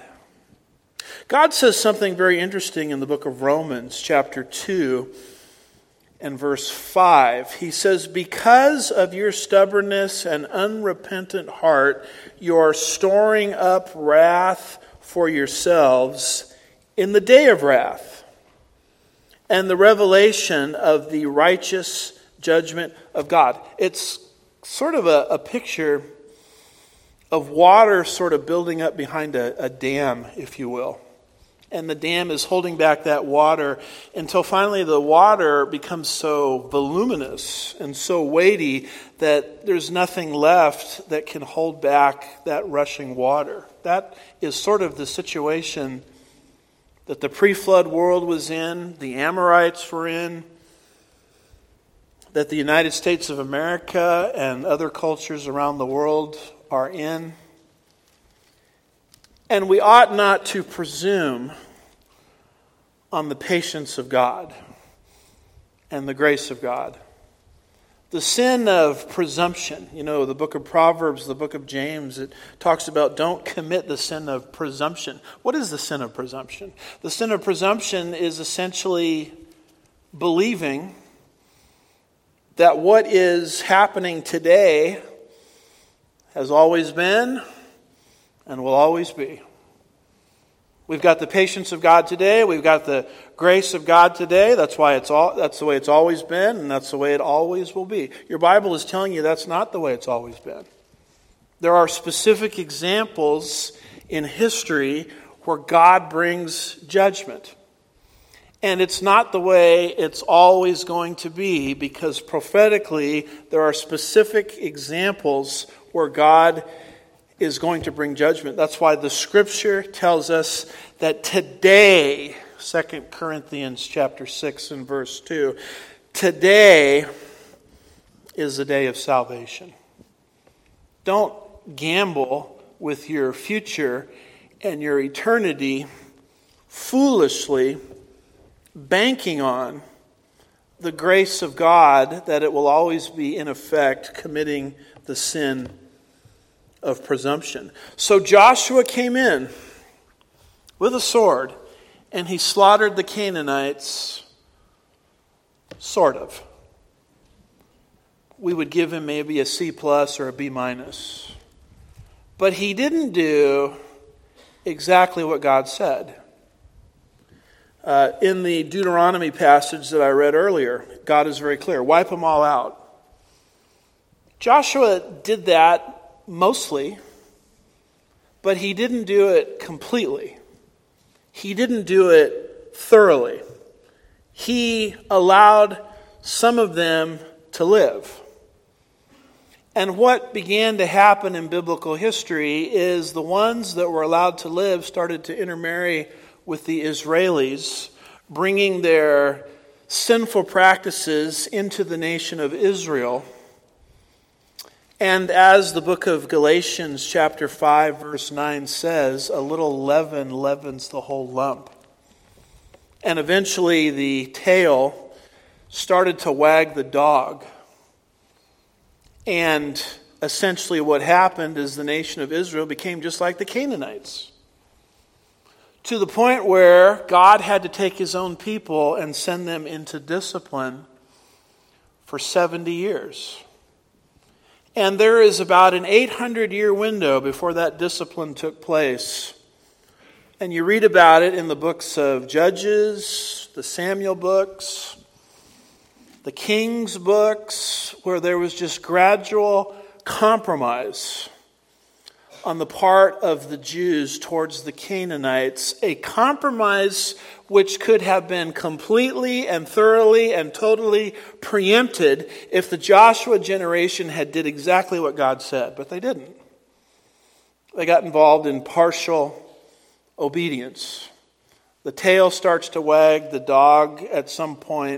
God says something very interesting in the book of Romans, chapter 2 and verse 5. He says, "Because of your stubbornness and unrepentant heart, you are storing up wrath for yourselves in the day of wrath and the revelation of the righteous judgment of God." It's sort of a picture of water sort of building up behind a dam, if you will. And the dam is holding back that water until finally the water becomes so voluminous and so weighty that there's nothing left that can hold back that rushing water. That is sort of the situation that the pre-flood world was in, the Amorites were in, that the United States of America and other cultures around the world are in. And we ought not to presume on the patience of God and the grace of God. The sin of presumption, the book of Proverbs, the book of James, it talks about don't commit the sin of presumption. What is the sin of presumption? The sin of presumption is essentially believing that what is happening today has always been and will always be. We've got the patience of God today. We've got the grace of God today. That's the way it's always been, and that's the way it always will be. Your Bible is telling you that's not the way it's always been. There are specific examples in history where God brings judgment. And it's not the way it's always going to be, because prophetically there are specific examples where God is going to bring judgment. That's why the Scripture tells us that today, 2 Corinthians chapter 6 and verse 2, today is the day of salvation. Don't gamble with your future and your eternity foolishly, banking on the grace of God that it will always be in effect committing the sin of presumption. So Joshua came in with a sword and he slaughtered the Canaanites, sort of. we would give him maybe a C plus or a B minus. But he didn't do exactly what God said. In the Deuteronomy passage that I read earlier, God is very clear. Wipe them all out. Joshua did that mostly, but he didn't do it completely. He didn't do it thoroughly. He allowed some of them to live. And what began to happen in biblical history is the ones that were allowed to live started to intermarry with the Israelis, bringing their sinful practices into the nation of Israel. And as the book of Galatians chapter 5 verse 9 says, a little leaven leavens the whole lump. And eventually the tail started to wag the dog. And essentially what happened is the nation of Israel became just like the Canaanites, to the point where God had to take his own people and send them into discipline for 70 years. And there is about an 800-year window before that discipline took place. And you read about it in the books of Judges, the Samuel books, the Kings books, where there was just gradual compromise on the part of the Jews towards the Canaanites, a compromise which could have been completely and thoroughly and totally preempted if the Joshua generation had did exactly what God said, but they didn't. They got involved in partial obedience. The tail starts to wag the dog at some point.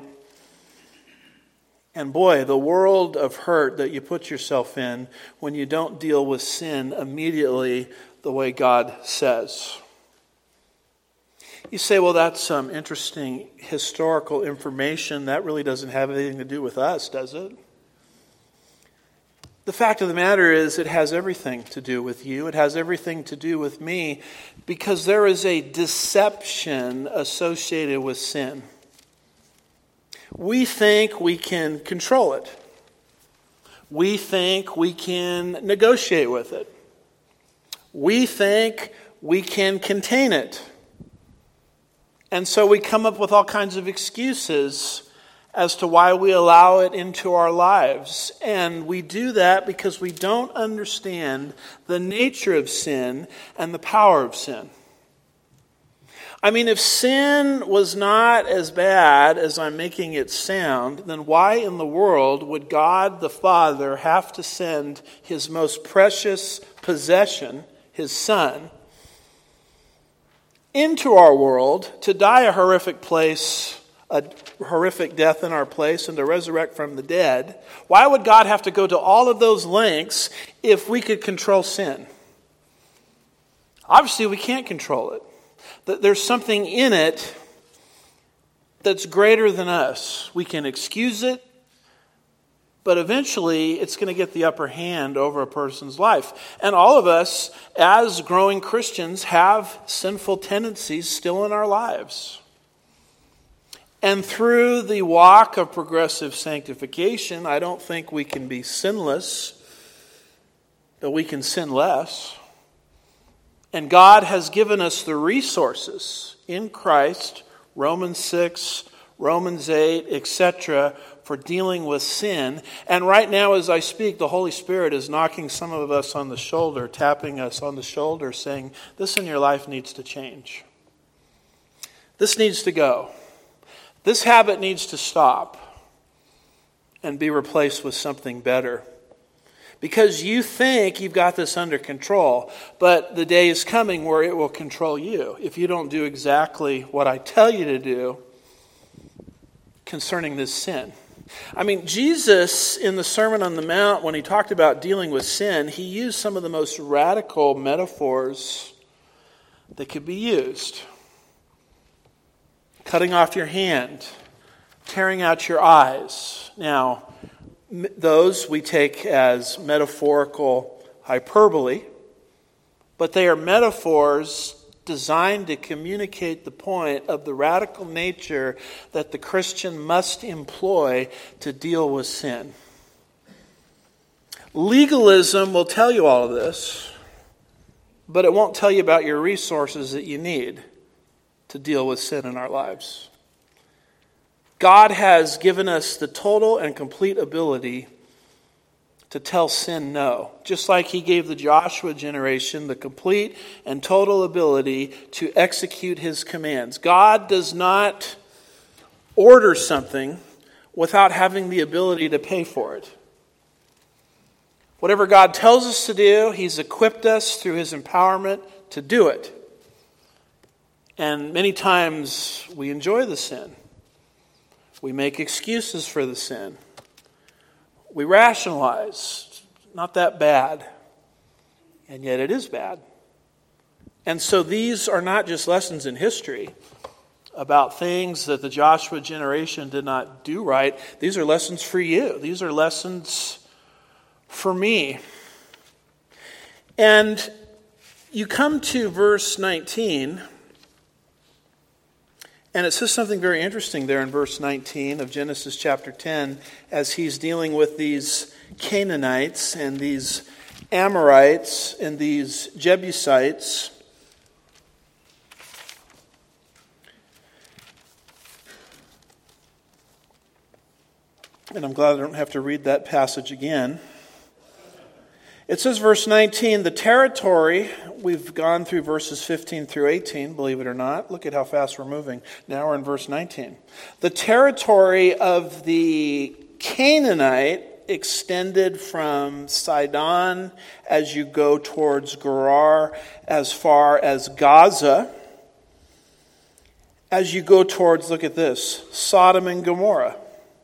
And boy, the world of hurt that you put yourself in when you don't deal with sin immediately the way God says. You say, well, that's some interesting historical information. That really doesn't have anything to do with us, does it? The fact of the matter is it has everything to do with you. It has everything to do with me, because there is a deception associated with sin. We think we can control it. We think we can negotiate with it. We think we can contain it. And so we come up with all kinds of excuses as to why we allow it into our lives. And we do that because we don't understand the nature of sin and the power of sin. I mean, if sin was not as bad as I'm making it sound, then why in the world would God the Father have to send his most precious possession, his Son, into our world to die a horrific death in our place and to resurrect from the dead? Why would God have to go to all of those lengths if we could control sin? Obviously, we can't control it. There's something in it that's greater than us. We can excuse it, but eventually it's going to get the upper hand over a person's life. And all of us, as growing Christians, have sinful tendencies still in our lives. And through the walk of progressive sanctification, I don't think we can be sinless, but we can sin less. And God has given us the resources in Christ, Romans 6, Romans 8, etc., for dealing with sin. And right now as I speak, the Holy Spirit is knocking some of us on the shoulder, tapping us on the shoulder, saying, this in your life needs to change. This needs to go. This habit needs to stop and be replaced with something better. Because you think you've got this under control, but the day is coming where it will control you if you don't do exactly what I tell you to do concerning this sin. I mean, Jesus, in the Sermon on the Mount, when he talked about dealing with sin, he used some of the most radical metaphors that could be used. Cutting off your hand, tearing out your eyes. Now, those we take as metaphorical hyperbole, but they are metaphors designed to communicate the point of the radical nature that the Christian must employ to deal with sin. Legalism will tell you all of this, but it won't tell you about your resources that you need to deal with sin in our lives. God has given us the total and complete ability to tell sin no. Just like he gave the Joshua generation the complete and total ability to execute his commands. God does not order something without having the ability to pay for it. Whatever God tells us to do, he's equipped us through his empowerment to do it. And many times we enjoy the sin. We make excuses for the sin. We rationalize, not that bad. And yet it is bad. And so these are not just lessons in history about things that the Joshua generation did not do right. These are lessons for you. These are lessons for me. And you come to verse 19, and it says something very interesting there in verse 19 of Genesis chapter 10 as he's dealing with these Canaanites and these Amorites and these Jebusites. And I'm glad I don't have to read that passage again. It says, verse 19, the territory, we've gone through verses 15 through 18, believe it or not. Look at how fast we're moving. Now we're in verse 19. The territory of the Canaanite extended from Sidon as you go towards Gerar, as far as Gaza. As you go towards, look at this, Sodom and Gomorrah.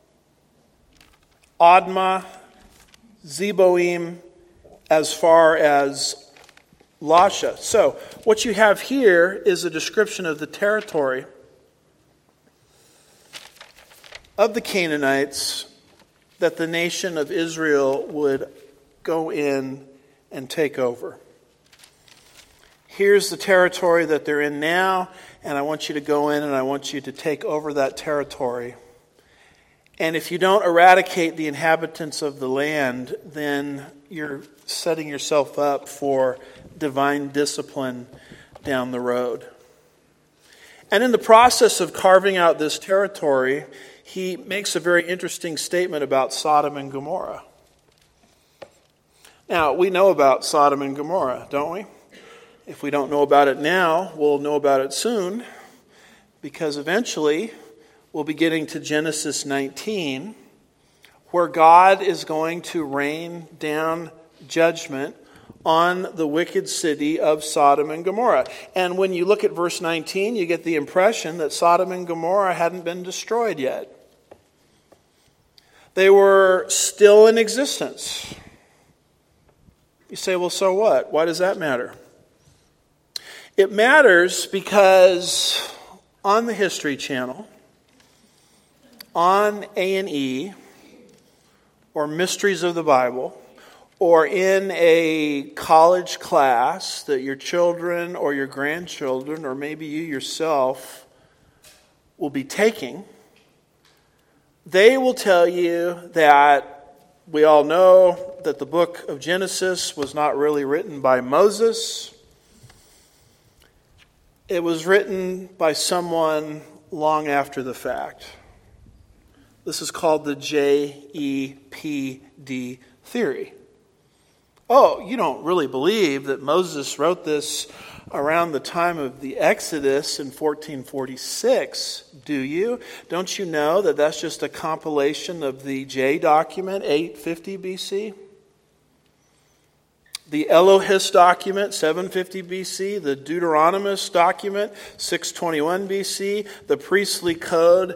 Admah, Zeboim, as far as Lasha. So, what you have here is a description of the territory of the Canaanites that the nation of Israel would go in and take over. Here's the territory that they're in now, and I want you to go in and I want you to take over that territory. And if you don't eradicate the inhabitants of the land, then you're setting yourself up for divine discipline down the road. And in the process of carving out this territory, he makes a very interesting statement about Sodom and Gomorrah. Now, we know about Sodom and Gomorrah, don't we? If we don't know about it now, we'll know about it soon, because eventually we'll be getting to Genesis 19, where God is going to rain down judgment on the wicked city of Sodom and Gomorrah. And when you look at verse 19, you get the impression that Sodom and Gomorrah hadn't been destroyed yet. They were still in existence. You say, well, so what? Why does that matter? It matters because on the History Channel, on A&E, or Mysteries of the Bible, or in a college class that your children or your grandchildren, or maybe you yourself, will be taking, they will tell you that we all know that the book of Genesis was not really written by Moses. It was written by someone long after the fact. This is called the JEPD theory. Oh, you don't really believe that Moses wrote this around the time of the Exodus in 1446, do you? Don't you know that that's just a compilation of the J document, 850 BC? The Elohist document, 750 BC. The Deuteronomist document, 621 BC. The Priestly Code,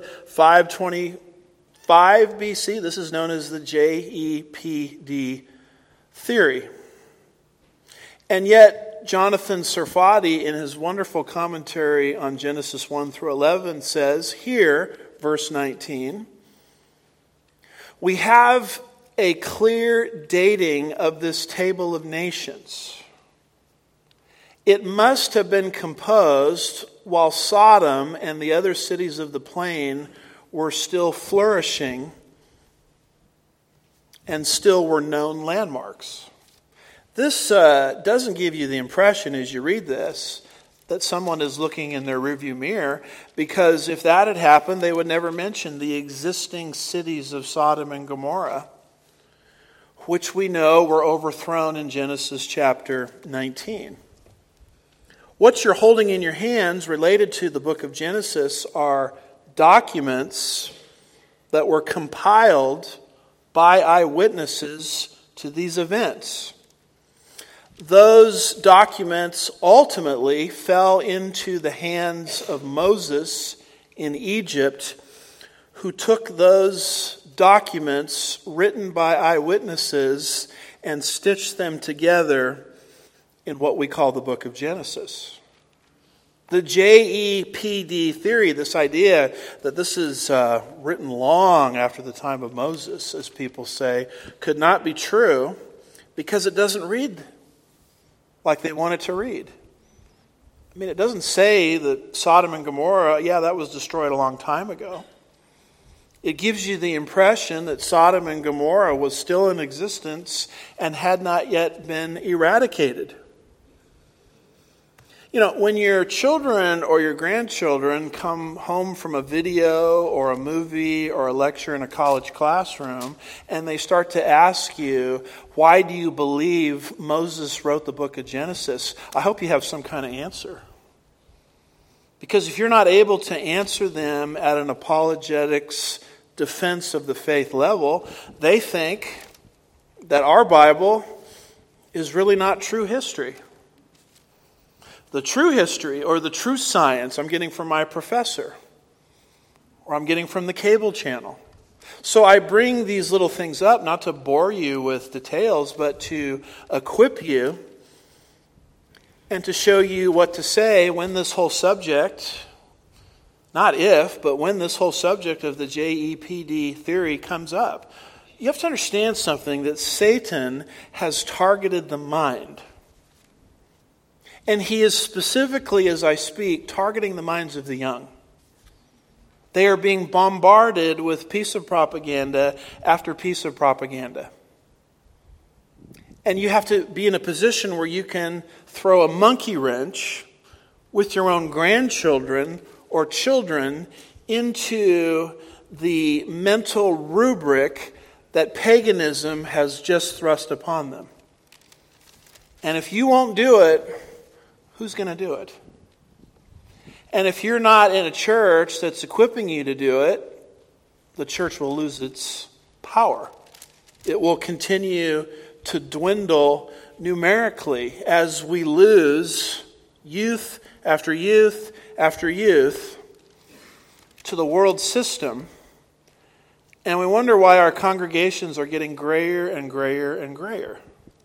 525 BC. This is known as the JEPD theory. And yet, Jonathan Sarfati, in his wonderful commentary on Genesis 1 through 11, says here, verse 19, we have a clear dating of this table of nations. It must have been composed while Sodom and the other cities of the plain were still flourishing and still were known landmarks. This doesn't give you the impression as you read this that someone is looking in their rearview mirror, because if that had happened, they would never mention the existing cities of Sodom and Gomorrah, which we know were overthrown in Genesis chapter 19. What you're holding in your hands related to the book of Genesis are documents that were compiled by eyewitnesses to these events. Those documents ultimately fell into the hands of Moses in Egypt, who took those documents written by eyewitnesses and stitched them together in what we call the book of Genesis. The JEPD theory, this idea that this is written long after the time of Moses, as people say, could not be true because it doesn't read like they want it to read. I mean, it doesn't say that Sodom and Gomorrah, that was destroyed a long time ago. It gives you the impression that Sodom and Gomorrah was still in existence and had not yet been eradicated. You know, when your children or your grandchildren come home from a video or a movie or a lecture in a college classroom and they start to ask you, why do you believe Moses wrote the book of Genesis? I hope you have some kind of answer. Because if you're not able to answer them at an apologetics defense of the faith level, they think that our Bible is really not true history. The true history or the true science I'm getting from my professor, or I'm getting from the cable channel. So I bring these little things up not to bore you with details, but to equip you and to show you what to say when this whole subject, not if, but when this whole subject of the JEPD theory comes up. You have to understand something, that Satan has targeted the mind. And he is specifically, as I speak, targeting the minds of the young. They are being bombarded with piece of propaganda after piece of propaganda. And you have to be in a position where you can throw a monkey wrench with your own grandchildren or children into the mental rubric that paganism has just thrust upon them. And if you won't do it, who's going to do it? And if you're not in a church that's equipping you to do it, the church will lose its power. It will continue to dwindle numerically as we lose youth after youth after youth to the world system. And we wonder why our congregations are getting grayer and grayer and grayer.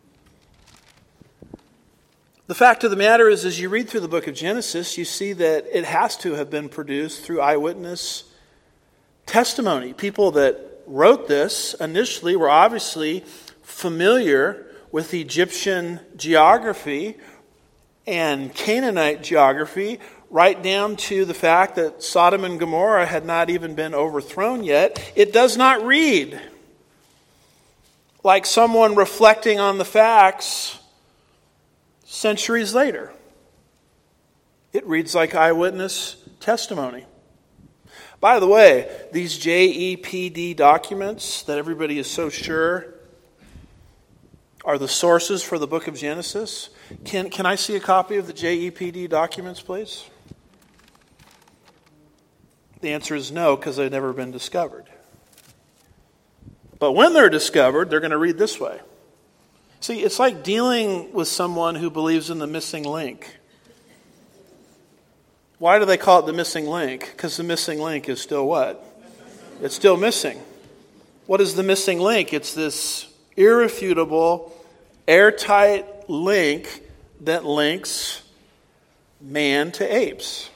The fact of the matter is, as you read through the book of Genesis, you see that it has to have been produced through eyewitness testimony. People that wrote this initially were obviously familiar with Egyptian geography and Canaanite geography, right down to the fact that Sodom and Gomorrah had not even been overthrown yet. It does not read like someone reflecting on the facts centuries later. It reads like eyewitness testimony. By the way, these JEPD documents that everybody is so sure are the sources for the book of Genesis. Can I see a copy of the JEPD documents, please? The answer is no, because they've never been discovered. But when they're discovered, they're going to read this way. See, it's like dealing with someone who believes in the missing link. Why do they call it the missing link? Because the missing link is still what? It's still missing. What is the missing link? It's this irrefutable, airtight link that links man to apes.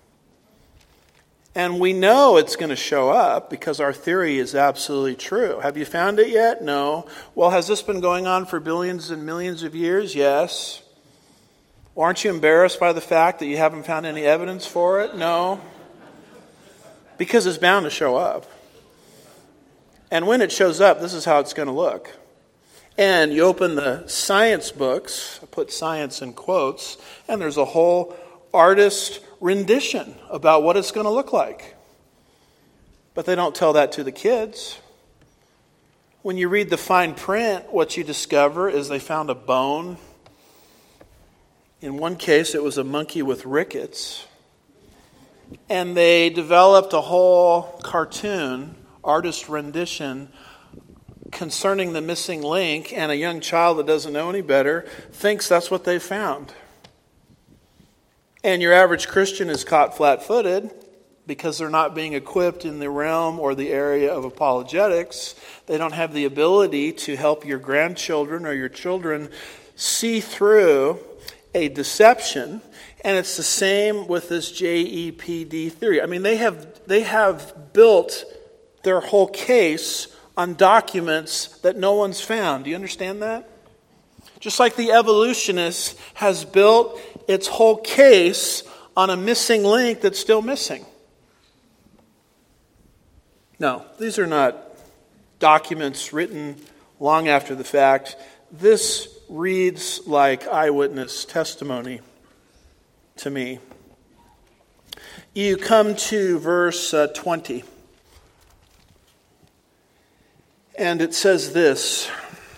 And we know it's going to show up because our theory is absolutely true. Have you found it yet? No. Well, has this been going on for billions and millions of years? Yes. Aren't you embarrassed by the fact that you haven't found any evidence for it? No. Because it's bound to show up. And when it shows up, this is how it's going to look. And you open the science books, I put science in quotes, and there's a whole artist rendition about what it's going to look like. But they don't tell that to the kids. When you read the fine print, what you discover is they found a bone. In one case, it was a monkey with rickets. And they developed a whole cartoon, artist rendition, concerning the missing link, and a young child that doesn't know any better thinks that's what they found. And your average Christian is caught flat-footed because they're not being equipped in the realm or the area of apologetics. They don't have the ability to help your grandchildren or your children see through a deception. And it's the same with this JEPD theory. I mean, they have built their whole case on documents that no one's found. Do you understand that? Just like the evolutionist has built its whole case on a missing link that's still missing. No, these are not documents written long after the fact. This reads like eyewitness testimony to me. You come to verse 20. And it says this: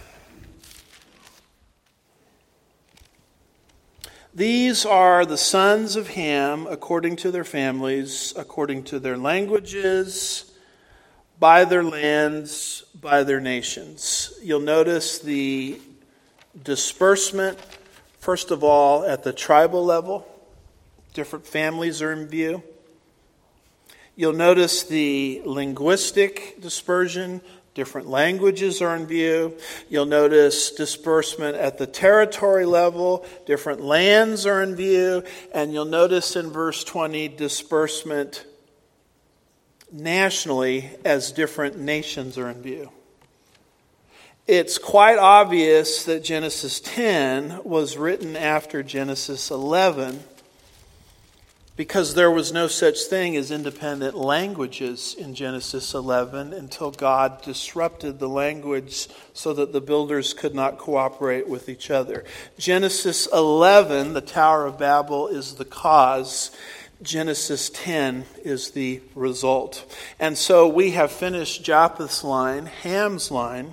These are the sons of Ham according to their families, according to their languages, by their lands, by their nations. You'll notice the disbursement, first of all, at the tribal level. Different families are in view. You'll notice the linguistic dispersion. Different languages are in view. You'll notice disbursement at the territory level. Different lands are in view. And you'll notice in verse 20 disbursement nationally as different nations are in view. It's quite obvious that Genesis 10 was written after Genesis 11 because there was no such thing as independent languages in Genesis 11 until God disrupted the language so that the builders could not cooperate with each other. Genesis 11, the Tower of Babel, is the cause. Genesis 10 is the result. And so we have finished Japheth's line, Ham's line,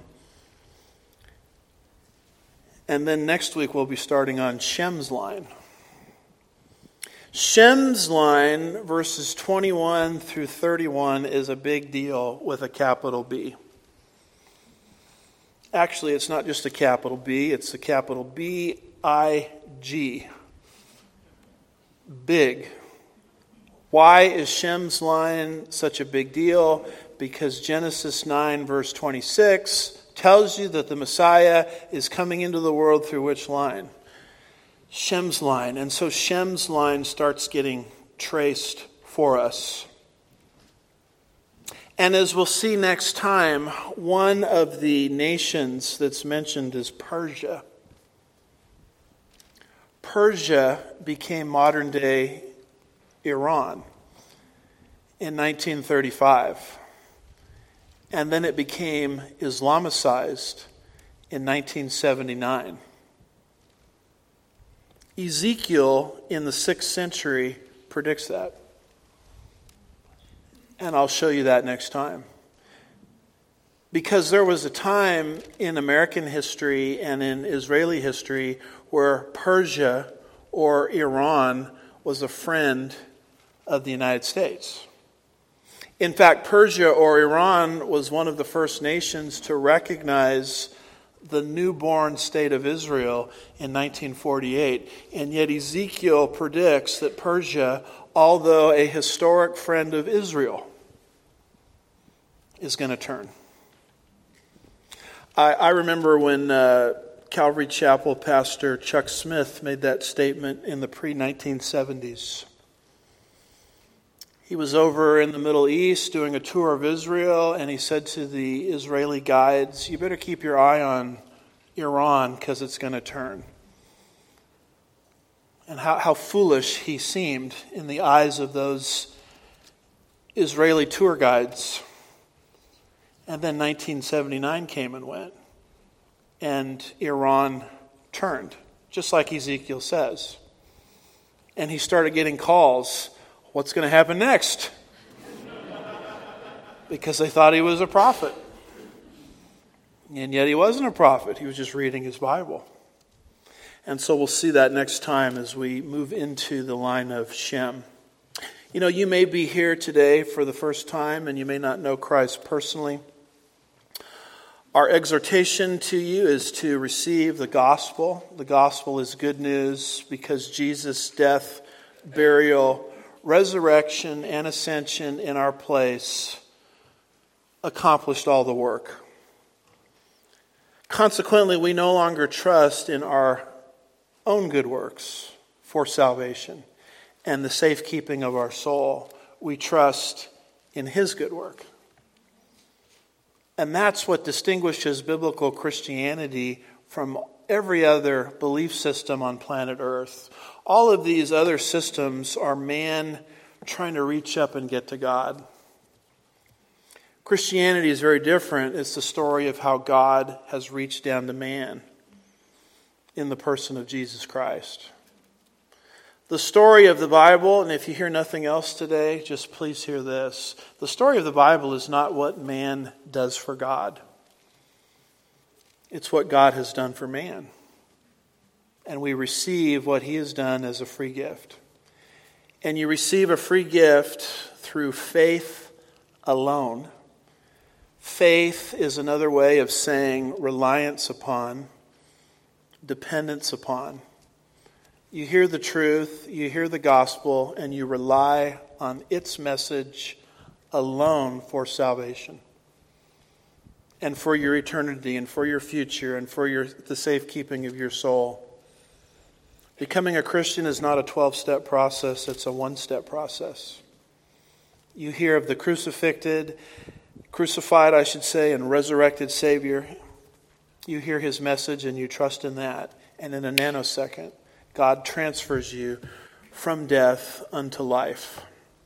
and then next week we'll be starting on Shem's line. Shem's line, verses 21 through 31, is a big deal with a capital B. Actually, it's not just a capital B, it's a capital B-I-G. Big. Why is Shem's line such a big deal? Because Genesis 9, verse 26, tells you that the Messiah is coming into the world through which line? Shem's line. And so Shem's line starts getting traced for us. And as we'll see next time, one of the nations that's mentioned is Persia. Persia became modern-day Iran in 1935. And then it became Islamicized in 1979. Ezekiel in the 6th century predicts that. And I'll show you that next time. Because there was a time in American history and in Israeli history where Persia or Iran was a friend of the United States. In fact, Persia or Iran was one of the first nations to recognize the newborn state of Israel in 1948. And yet Ezekiel predicts that Persia, although a historic friend of Israel, is going to turn. I remember when Calvary Chapel pastor Chuck Smith made that statement in the pre-1970s. He was over in the Middle East doing a tour of Israel, and he said to the Israeli guides, "You better keep your eye on Iran because it's going to turn." And how foolish he seemed in the eyes of those Israeli tour guides. And then 1979 came and went. And Iran turned, just like Ezekiel says. And he started getting calls, what's going to happen next? Because they thought he was a prophet. And yet he wasn't a prophet. He was just reading his Bible. And so we'll see that next time as we move into the line of Shem. You know, you may be here today for the first time and you may not know Christ personally. Our exhortation to you is to receive the gospel. The gospel is good news because Jesus' death, burial, resurrection, and ascension in our place accomplished all the work. Consequently, we no longer trust in our own good works for salvation and the safekeeping of our soul. We trust in His good work. And that's what distinguishes biblical Christianity from every other belief system on planet Earth. All of these other systems are man trying to reach up and get to God. Christianity is very different. It's the story of how God has reached down to man in the person of Jesus Christ. The story of the Bible, and if you hear nothing else today, just please hear this. The story of the Bible is not what man does for God. It's what God has done for man. And we receive what He has done as a free gift. And you receive a free gift through faith alone. Faith is another way of saying reliance upon, dependence upon. You hear the truth, you hear the gospel, and you rely on its message alone for salvation. And for your eternity, and for your future, and for the safekeeping of your soul. Becoming a Christian is not a 12-step process, it's a one-step process. You hear of the crucified, and resurrected Savior. You hear His message and you trust in that. And in a nanosecond, God transfers you from death unto life.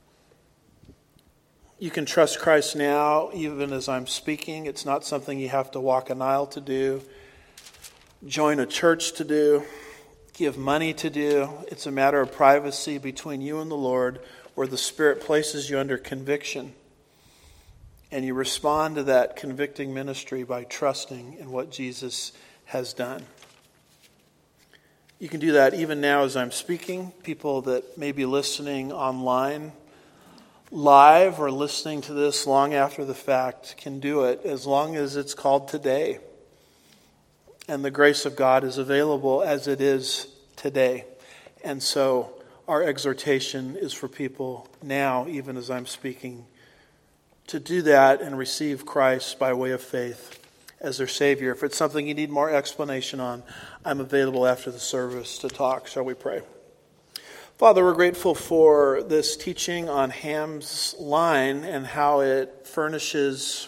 You can trust Christ now, even as I'm speaking. It's not something you have to walk an aisle to do, join a church to do, give money to do. It's a matter of privacy between you and the Lord, where the Spirit places you under conviction. And you respond to that convicting ministry by trusting in what Jesus has done. You can do that even now as I'm speaking. People that may be listening online, live, or listening to this long after the fact can do it as long as it's called today. And the grace of God is available as it is today. And so our exhortation is for people now, even as I'm speaking, to do that and receive Christ by way of faith as their Savior. If it's something you need more explanation on, I'm available after the service to talk. Shall we pray? Father, we're grateful for this teaching on Ham's line and how it furnishes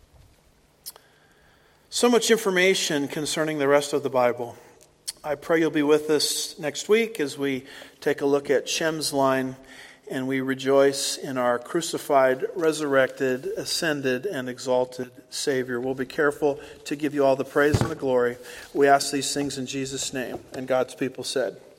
so much information concerning the rest of the Bible. I pray you'll be with us next week as we take a look at Shem's line and we rejoice in our crucified, resurrected, ascended, and exalted Savior. We'll be careful to give you all the praise and the glory. We ask these things in Jesus' name. And God's people said,